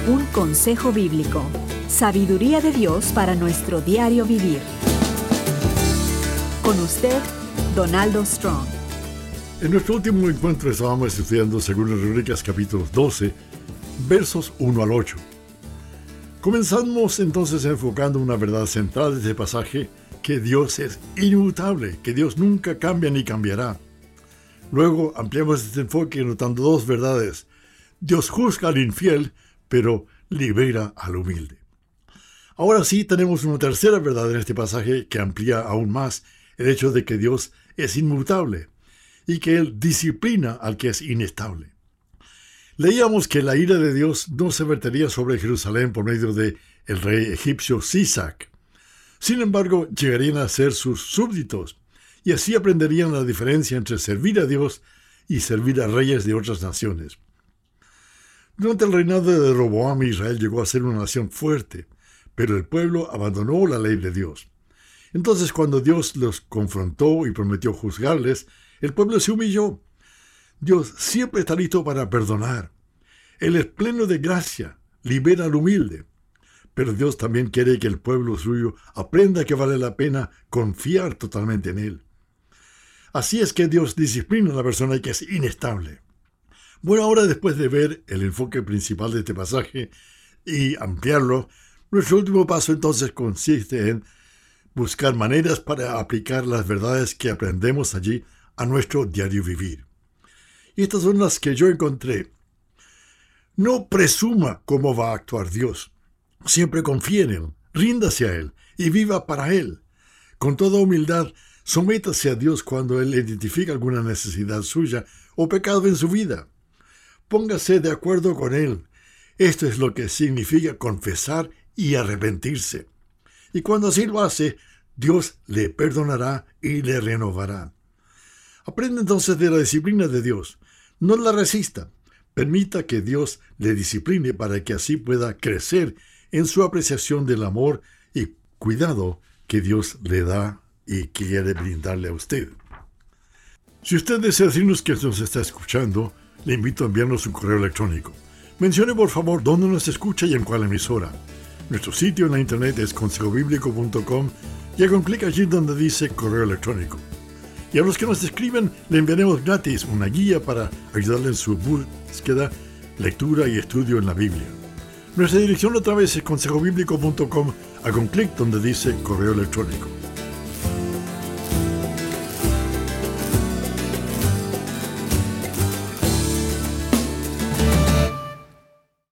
Un consejo bíblico. Sabiduría de Dios para nuestro diario vivir. Con usted, Donaldo Strong. En nuestro último encuentro estábamos estudiando según las Rúbricas capítulos 12, versos 1 al 8. Comenzamos entonces enfocando una verdad central de este pasaje, que Dios es inmutable, que Dios nunca cambia ni cambiará. Luego ampliamos este enfoque notando dos verdades. Dios juzga al infiel, pero libera al humilde. Ahora sí tenemos una tercera verdad en este pasaje que amplía aún más el hecho de que Dios es inmutable y que Él disciplina al que es inestable. Leíamos que la ira de Dios no se vertería sobre Jerusalén por medio de el rey egipcio Sisac. Sin embargo, llegarían a ser sus súbditos, y así aprenderían la diferencia entre servir a Dios y servir a reyes de otras naciones. Durante el reinado de Roboam, Israel llegó a ser una nación fuerte, pero el pueblo abandonó la ley de Dios. Entonces, cuando Dios los confrontó y prometió juzgarles, el pueblo se humilló. Dios siempre está listo para perdonar. Él es pleno de gracia, libera al humilde. Pero Dios también quiere que el pueblo suyo aprenda que vale la pena confiar totalmente en Él. Así es que Dios disciplina a la persona que es inestable. Bueno, ahora después de ver el enfoque principal de este pasaje y ampliarlo, nuestro último paso entonces consiste en buscar maneras para aplicar las verdades que aprendemos allí a nuestro diario vivir. Y estas son las que yo encontré. No presuma cómo va a actuar Dios. Siempre confíe en Él, ríndase a Él y viva para Él. Con toda humildad, sométase a Dios cuando Él identifica alguna necesidad suya o pecado en su vida. Póngase de acuerdo con Él. Esto es lo que significa confesar y arrepentirse. Y cuando así lo hace, Dios le perdonará y le renovará. Aprenda entonces de la disciplina de Dios. No la resista. Permita que Dios le discipline para que así pueda crecer en su apreciación del amor y cuidado que Dios le da y quiere brindarle a usted. Si usted desea decirnos que nos está escuchando, le invito a enviarnos un correo electrónico. Mencione por favor dónde nos escucha y en cuál emisora. Nuestro sitio en la internet es consejobiblico.com y haga un clic allí donde dice correo electrónico. Y a los que nos escriben le enviaremos gratis una guía para ayudarle en su búsqueda, lectura y estudio en la Biblia. Nuestra dirección otra vez es consejobiblico.com. Haga un clic donde dice correo electrónico.